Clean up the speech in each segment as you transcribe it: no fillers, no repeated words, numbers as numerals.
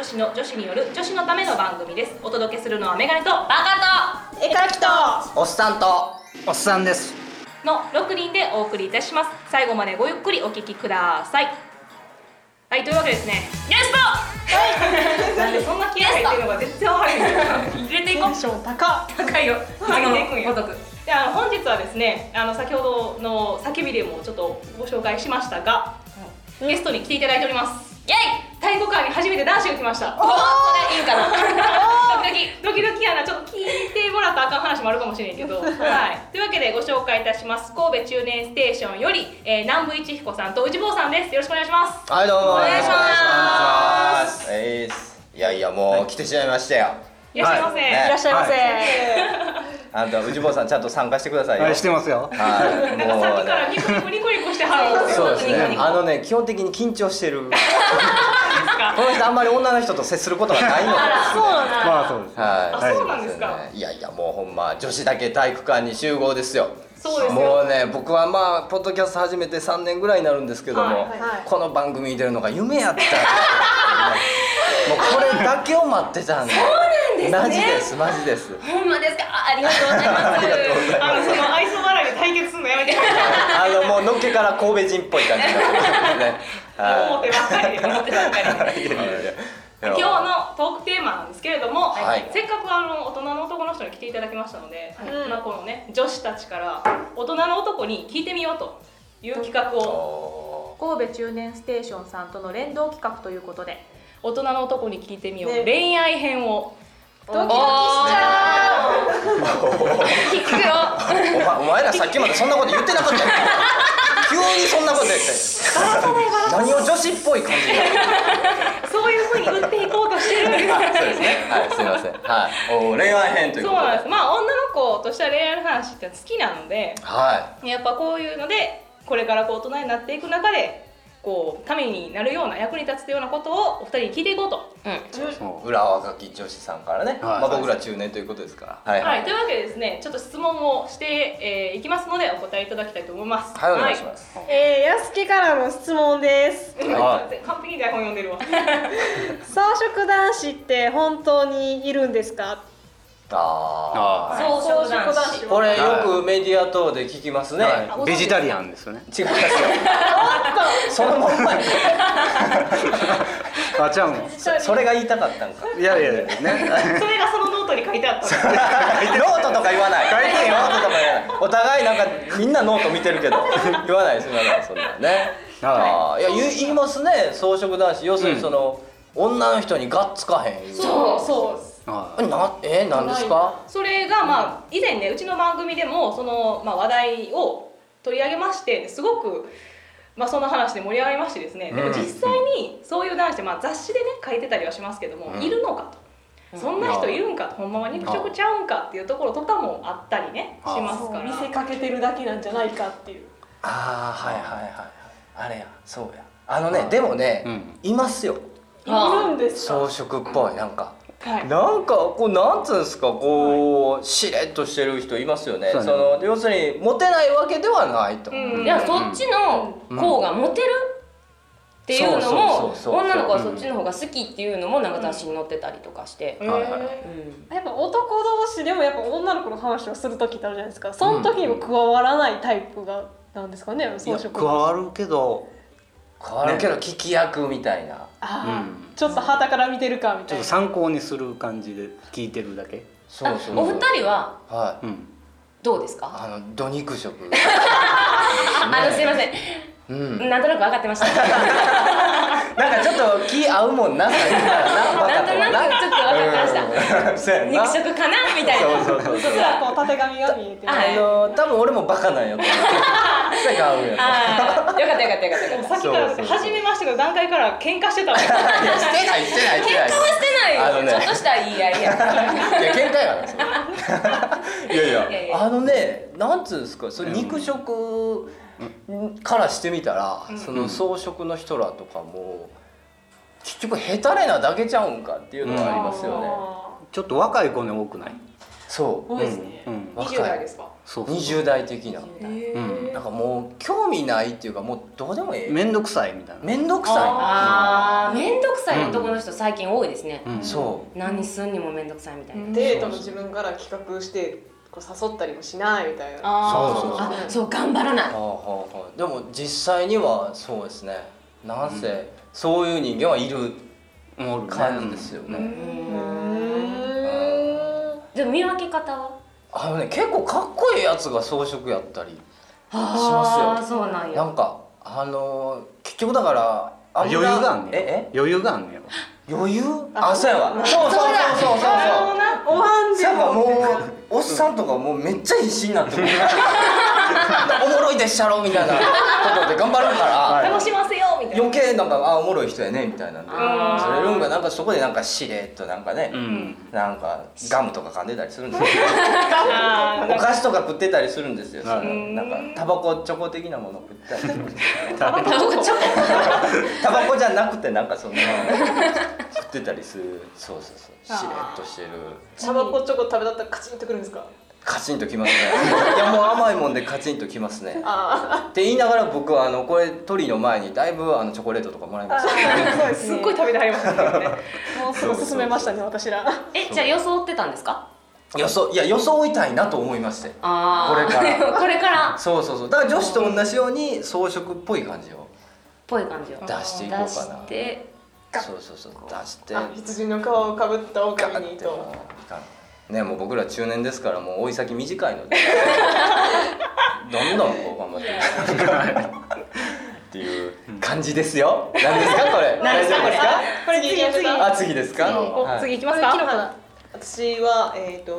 子の女子による女子のための番組です。お届けするのはメガネとバカ絵描きとおっさんとおっさんですの6人でお送りいたします。最後までごゆっくりお聞きください。はい、というわけですね、ゲストなんでそんな気合入ってるのが全然わからない入れていこう。 テンション高いよ、上げていくんよ。で、本日はですね、先ほどの叫びでもちょっとご紹介しましたが、ゲストに来ていただいております。イェイ！太鼓館に初めて男子が来ました。 おー、それいいかなドキドキやな。ちょっと聞いてもらったらあかん話もあるかもしれんけどはい。というわけでご紹介いたします。神戸中年ステーションより、南部一彦さんと内坊さんです。よろしくお願いします。 はい、どうもお願いします。 いやいや、もう来てしまいましたよ。 いらっしゃいませ。 ねいらっしゃいませ、 あんた内坊さんちゃんと参加してくださいよ。 はい、してますよ。 はい、もうさっきからニコニコニコニコしてはるんですよ。 そうですね。基本的に緊張してる。この人あんまり女の人と接することがないので。 そうなんだ、 まあそうです。 はい。 そうなんですか。 いやいや、もうほんま女子だけ体育館に集合ですよ。 そうですよ。 もうね、僕はまあポッドキャスト始めて3年ぐらいになるんですけども、 はいこの番組に出るのが夢やった。もうこれだけを待ってたんで。 そうなんですね。 マジです。 ほんまですか。ありがとうございます。 ありがとうございます。 その愛想笑いで対決するのやめてください。 もうのっけから神戸人っぽい感じになってますね。 表ばっかりで、表ばっかりで。 いやいやいや今日のトークテーマなんですけれども、 はいせっかく大人の男の人に来ていただきましたので、まあこのね、女子たちから大人の男に聞いてみようという企画を神戸中年ステーションさんとの連動企画ということで、大人の男に聞いてみよう、 ね、 恋愛編をドキドキしちゃう聞くよお前らさっきまでそんなこと言ってなかったよ。急にそんなこと言って何を女子っぽい感じでそういう風に売っていこうとしてるんです。 そうですね。はい、すいません。はい。恋愛編ということで。 そうなんです。まあ女の子としては恋愛の話って好きなので、 はやっぱこういうのでこれからこう大人になっていく中でこうためになるような、役に立つようなことをお二人に聞いていこうと。 い。裏若き女子さんからね。まあ僕ら中年ということですから。はいはい。というわけでですね、ちょっと質問をして、いきますのでお答えいただきたいと思います。 はい、お願いします。 やすきからの質問です。 は完璧に台本読んでるわ。 草食男子って本当にいるんですか？ ああ。 草食男子。 これよくメディア等で聞きますね。 はい、ベジタリアンですよね。 違いますよ。そのまんまに。 あ、ちゃうの。 それが言いたかったんか。 いやいやいやね。 それがそのノートに書いてあった。 ノートとか言わない。ノートとか言わない。お互いなんかみんなノート見てるけど言わないです。言わないそんなね。ああ、いや言いますね。草食男子、要するにその女の人にがっつかへん。 そう。 なんですか？ それがまあ以前ね、うちの番組でもそのまあ話題を取り上げまして、すごくまあその話で盛り上がりましてですね。でも実際にそういう男子ってまあ雑誌でね書いてたりはしますけども、いるのかと。そんな人いるんかと、ほんまは肉食ちゃうんかっていうところとかもあったりねしますから。 見せかけてるだけなんじゃないかっていう。 ああ、はいはいはいはい。あれや、そうや。でもね、いますよ。 いるんですか？ 草食っぽいなんか。 はい、 なんかこうなんつうんですか、こうしれっとしてる人いますよね。その要するにモテないわけではないと。 いや、そっちの子がモテるっていうのも、女の子はそっちの方が好きっていうのもなんか雑誌に載ってたりとかして、 やっぱ男同士でもやっぱ女の子の話をする時ってあるじゃないですか。その時にも加わらないタイプがなんですかね、草食。 加わるけど聞き役みたいな。 ちょっと傍から見てるかみたいな。 ちょっと参考にする感じで聞いてるだけ。 お二人はどうですか？ ド肉食。 すいません、なんとなく分かってました。 なんかちょっと気合うもんな。なんとなくちょっと分かってました。肉食かなみたいな。 そう。 うっすらこう縦紙が見えてる。 多分俺もバカなんやと思う。それが合うやん。 よかった。 さっきから初めましての段階から喧嘩してたわ。 してない。 喧嘩はしてないよ。ちょっとした言い合いや。 いや喧嘩やな。いやなんつうんですか、それ肉食からしてみたら、その草食の人らとかも結局ヘタレなだけちゃうんかっていうのはありますよね。 ちょっと若い子に多くない？ そう多いですね。 若い 20代ですか？ そう 20代的なうんなんかもう興味ないっていうかもうどうでもいい面倒くさいみたいな。 面倒くさあー面倒くさい男の人最近多いですね、 うんいそ何すんにも面倒くさいみたいな、 デートも自分から企画してこう誘ったりもしないみたいな。 そうあそう頑張らない、 うでも実際にはそうですねなんせそういう人間はいるおるね感じですよね、 でも見分け方は結構かっこいいやつが装飾やったりああそうなんやなんか結局だから余裕があんねん。 え余裕があんねんよ。 余裕そうやわそうそうそうおはんでももうおっさんとかもうめっちゃ必死になってもおもろいでっしゃろみたいなことで頑張るから楽しませよみたいな。 余計なんかおもろい人やねみたいなんであーそれるんがなんかそこでなんかしれっとなんかねなんかガムとか噛んでたりするんですよあお菓子とか食ってたりするんですよはいなんかタバコチョコ的なもの食ったりするんですよタバタバコじゃなくてなんかそんな食ってたりするそうしれっとしてるタバコチョコ食べたったらカチンとくるんですか？ カチンときますねいやもう甘いもんでカチンときますねあって言いながら僕はこれ取りの前にだいぶチョコレートとかもらいましたそうですすっごい食べてはりますね。 もうすぐ進めましたね私ら。 じゃあ装ってたんですか？ 装いたいなと思いましてあこれからこれからそうだから女子と同じように装飾っぽい感じをぽい感じを出していこうかな出してそう出して羊の皮をかぶった狼にと。 ねもう僕ら中年ですからもう追い先短いのでどんどんこう頑張ってっていう感じですよ。何ですかこれ？ 何ですかこれこれ次次ですか？はい次行きます昨日かか？ な。私は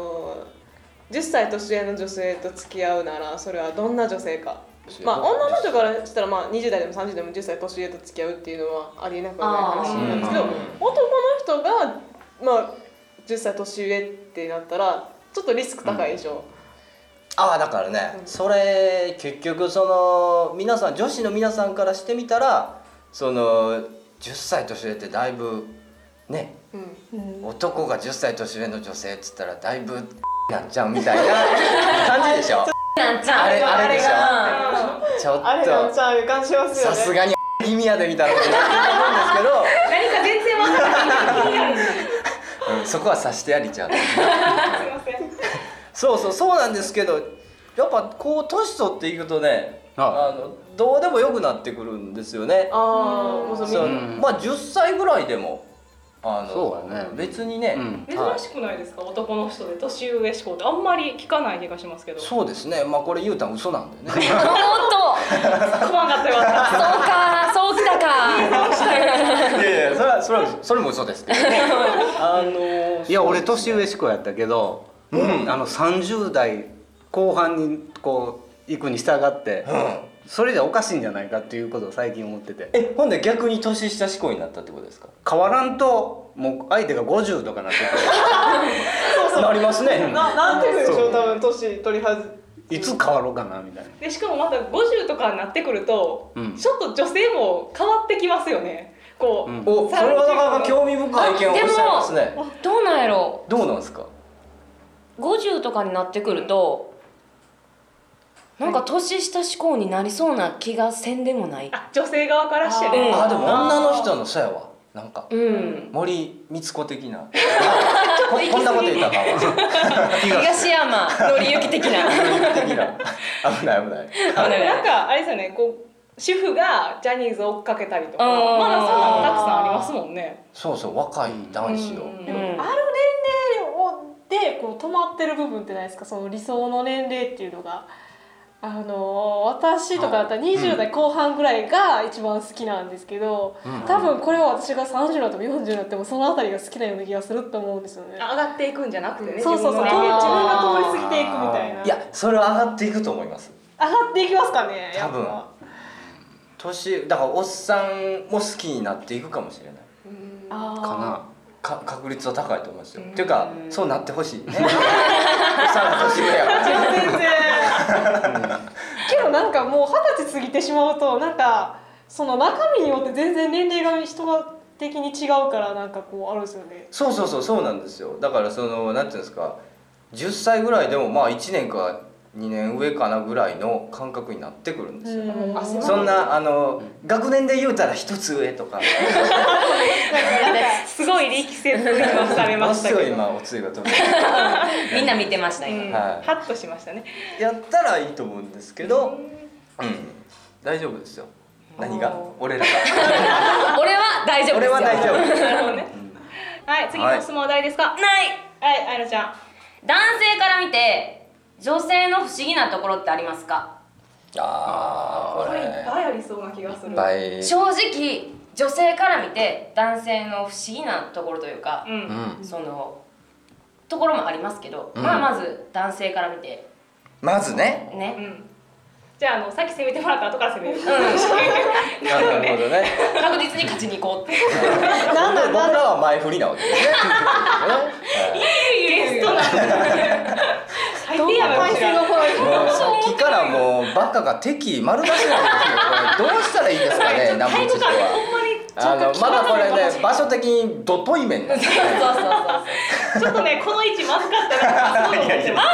10歳年上の女性と付き合うならそれはどんな女性か。まあ女の人からしたら20代でも30代でも10歳年上と付き合うっていうのはありえなくはない話なんですけど、男の人がまあ10歳年上ってなったらちょっとリスク高いでしょ。 だからねそれ結局皆さん女子の皆さんからしてみたら10歳年上ってだいぶね男が10歳年上の女性っつったらだいぶなっちゃうみたいな感じでしょ。 なんちゃんあれでしょ。ちょっあれなんとちゃういう感じしますよね。 さすがに気味やでみたいなことになってると思うんですけど何か全然わからない。 そこは察してやりちゃう。 すいません。 そうなんですけどやっぱこう年取っていくとねどうでもよくなってくるんですよね。 もうまあ10歳ぐらいでもそうだね別にね、 珍しくないですか？男の人で年上志向ってあんまり聞かない気がしますけど。 そうですね。まあこれ言うたん嘘なんでね。 おっと怖かったよ。 そうきたかいやそれも嘘ですけどね。 いや俺年上志向やったけど、30代後半にこう行くに従って、それじゃおかしいんじゃないかっていうことを最近思ってて。 ほんで逆に年下志向になったってことですか？ 変わらんともう相手が50とかなってなりますね。 なんて言うんでしょう多分年取りはず。 ていつ変わろうかなみたいな。 でしかもまた50とかになってくると、ちょっと女性も変わってきますよね。こう、 それはなかなか興味深い意見をおっしゃいますね。 どうなんやろどうなんですか 50とかになってくると、なんか年下志向になりそうな気がせんでもない。 女性側からしてね。 うんでも女の人のそうやわなんか、森光子的なこんなこと言ったら東山紀之的な的な危ないなんかあれですよね、こう主婦がジャニーズを追っかけたりとか、まだそんなのたくさんありますもんね。 そう若い男子を、 でもある年齢でこう止まってる部分ってないですか？その理想の年齢っていうのが。私とかだったら20代後半ぐらいが一番好きなんですけど、多分これは私が30になっても40になってもそのあたりが好きなような気がすると思うんですよね。 上がっていくんじゃなくてね。 そう自分が通り過ぎていくみたいな。 いやそれは上がっていくと思います。 上がっていきますかね。 多分年だからおっさんも好きになっていくかもしれないあ確率は高いと思いますよ。っていうかそうなってほしいね。おっさんが年上やから全然けどなんかもう20歳過ぎてしまうとなんかその中身によって全然年齢が人が的に違うからなんかこうあるんですよね。 そうなんですよ。だからなんていうんですか 10歳ぐらいでもまあ1年か2年上かなぐらいの感覚になってくるんですよ。そんな学年で言うたら一つ上とかすごい力説言されましたけど、 今おつゆが飛ぶみんな見てました今。 はいハッとしましたね。 やったらいいと思うんですけど、大丈夫ですよ。何が俺らが俺は大丈夫ですよ。 俺は大丈夫。 なるほどね。はい、次の質問題ですか。 ない。 はい、あいのちゃん。 男性から見て女性の不思議なところってありますか？ これいっこぱいありそうな気がする。 れ正直女性から見て男性の不思議なところというか、そのところもありますけど、まあまず男性から見てまずね。 じゃあさっき攻めてもらった後から攻める。 なるほどね。 確実に勝ちに行こうって。 僕らは前振りなわけですね。 ゲストなんだ。最低やな、 体勢の声もうさっきからもうバカが敵丸出しなんですよ。これどうしたらいいですかね、南部知事ほんは。 まにまだこれね、場所的にドトイメンなんですね。 ちょっとね、この位置まずかったな。そう思ってます。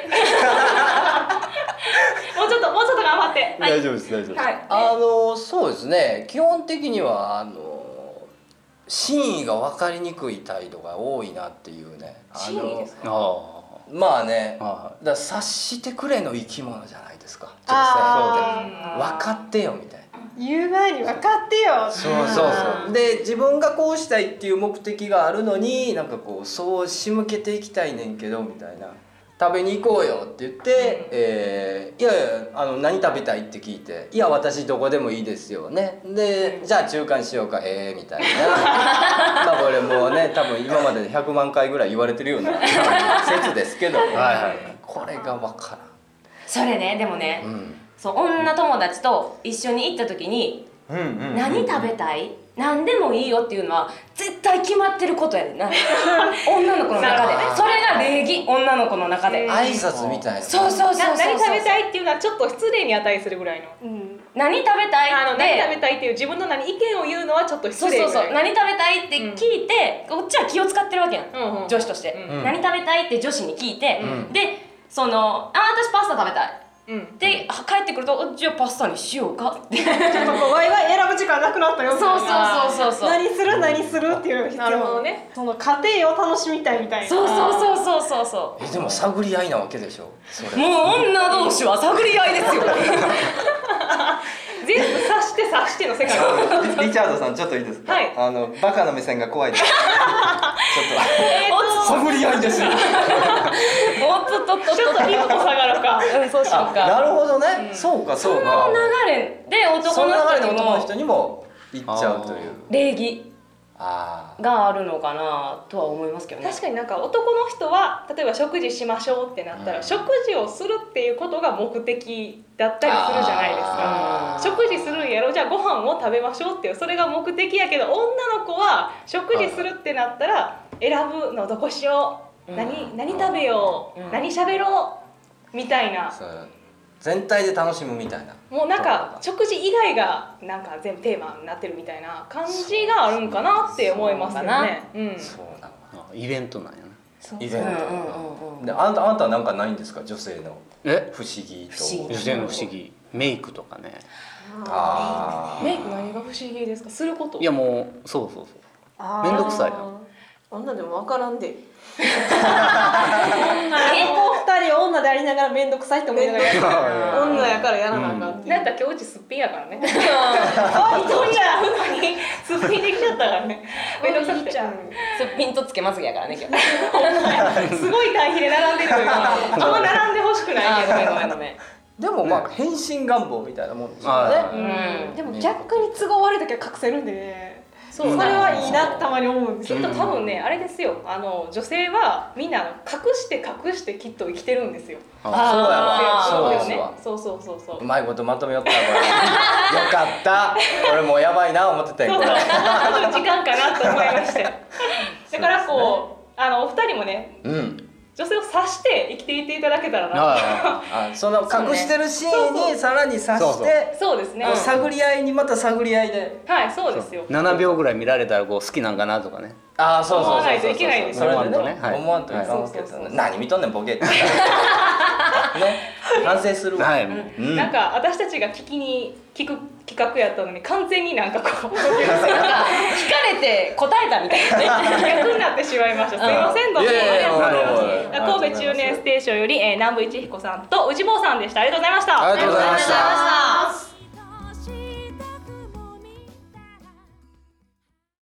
もうちょっと頑張って。 大丈夫です、大丈夫です。 はい。 そうですね、基本的には真意が分かりにくい態度が多いなっていうね。 真意ですか？ まあね、だはから察してくれの生き物じゃないですか。女あ性って分かってよみたいな。 言う前に分かってよ。 そうで自分がこうしたいっていう目的があるのになんかこうそう仕向けていきたいねんけどみたいな。食べに行こうよって言って、いやいや何食べたいって聞いて、いや私どこでもいいですよね、でじゃあ中間しようかみたいなまあこれもうね多分今までで100万回ぐらい言われてるような説ですけど、これが分からん。 それね、でもね、そう女友達と一緒に行った時に何食べたい？何でもいいよっていうのは絶対決まってることやねんな女の子の中で。それが礼儀、女の子の中で挨拶みたいな。 そう何食べたいっていうのはちょっと失礼に値するぐらいの。 何食べたいって何食べたいっていう自分の意見を言うのはちょっと失礼ぐらい。 何食べたいって聞いて、こっちは気を使ってるわけやん、女子として、何食べたいって女子に聞いて、で私パスタ食べたいで帰ってくると、じゃあパスタにしようかってちょっとこうワイワイ選ぶ時間なくなったよ。 そう何するっていう必要。 なるほどね。 その家庭を楽しみたいみたいな。 そうでも探り合いなわけでしょ。それもう女同士は探り合いですよ全部察しての世界。 リチャードさんちょっといいですか。 はい。 バカな目線が怖いです。ちょっと探り合いですよ。 ちょっと一歩下がるか。 そうしようか。 なるほどね。そうかそうか。 その流れで男の人にも行っちゃうという礼儀があるのかなとは思いますけどね。 確かに男の人は例えば食事しましょうってなったら、食事をするっていうことが目的だったりするじゃないですか。食事するんやろ、じゃあご飯を食べましょうっていう、それが目的やけど、女の子は食事するってなったら選ぶのどこしよう、何食べよう、何喋ろうみたいな。 全体で楽しむみたいな。 もう食事以外が全部テーマになってるみたいな感じがあるんかなって思いますよね。 そうなの。 イベントなんやな。 イベント。であなたはなんかないんですか、女性の不思議と。 女性の不思議、メイクとかね。 メイク何が不思議ですか？すること？ いやもうそうめんどくさいな。 女でも分からんで。 女 2人女でありながら面倒くさいって思いながら女やからやらなあかんって。 なんだ今日うちすっぴんやからね。可愛いとになるのにすっぴんできちゃったからね。面倒くさくて。 すっぴんとつけまつげやからね今日。 すごい対比で並んでるよ。あんま並んでほしくないけど。 ごめん。 でも変身願望みたいなもんですよね。 でも逆に都合悪い時は隠せるんでね。それはいいなってたまに思うんですきっと多分ね、あれですよ、女性はみんな隠してきっと生きてるんですよ。 そうやわ。そうですわ。 そう。 うまいことまとめよったこれ。よかった。俺もうやばいな思ってたよこれ。 時間かなと思いまして。だからお二人もね、 女性を察して生きていっていただけたらな。 あその隠してるシーンにさらに察してそうですね。 こう探り合いにまた探り合いで、 はいそうですよ。 7秒ぐらい見られたらこう好きなんかなとかね。 ああそうそうそうそう思わないといけないですそれで思わんとねはい思わんといかんわけですよね。何見とんねんボケってね反省するわ。 はい。 うんなんか私たちが聞く企画やったのに完全になんかこうなんか聞かれて答えたみたいなね逆になってしまいました。すみませんどうもいやいやありがとうございいやます。神戸中年ステーションより南部一彦さんと内坊さんでした。ありがとうございました。 ありがとうございました。